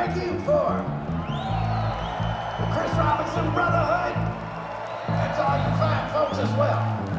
thank you for the Chris Robinson Brotherhood, and to all you fine folks as well.